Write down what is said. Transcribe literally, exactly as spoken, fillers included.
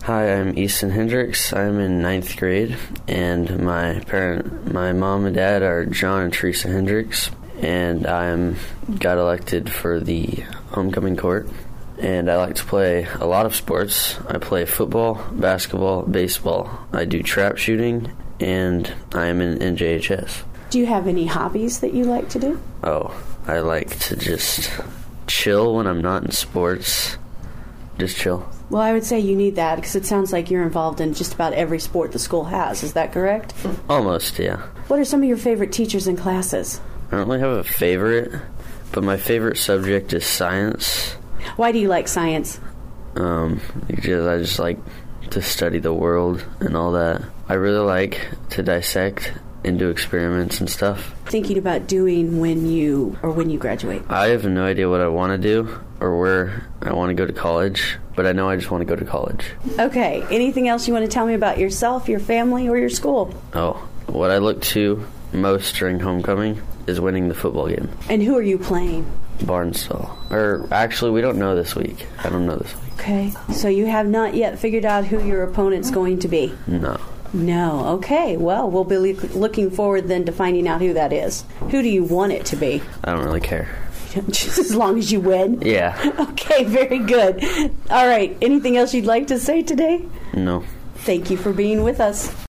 Hi, I'm Easton Hendricks. I'm in ninth grade, and my parent, my mom and dad are John and Teresa Hendricks, and I'm got elected for the homecoming court. And I like to play a lot of sports. I play football, basketball, baseball. I do trap shooting, and I am in N J H S. Do you have any hobbies that you like to do? Oh, I like to just chill when I'm not in sports. Just chill. Well, I would say you need that because it sounds like you're involved in just about every sport the school has. Is that correct? Almost, yeah. What are some of your favorite teachers and classes? I don't really have a favorite, but my favorite subject is science. Why do you like science? Um, because I just like to study the world and all that. I really like to dissect and do experiments and stuff. Thinking about doing when you or when you graduate? I have no idea what I want to do or where I want to go to college, but I know I just want to go to college. Okay. Anything else you want to tell me about yourself, your family, or your school? Oh, what I look to most during homecoming is winning the football game. And who are you playing? Barnstall. Or actually, we don't know this week. I don't know this week. Okay. So you have not yet figured out who your opponent's going to be? No. No. Okay. Well, we'll be looking forward then to finding out who that is. Who do you want it to be? I don't really care. Just as long as you win? Yeah. Okay, very good. All right. Anything else you'd like to say today? No. Thank you for being with us.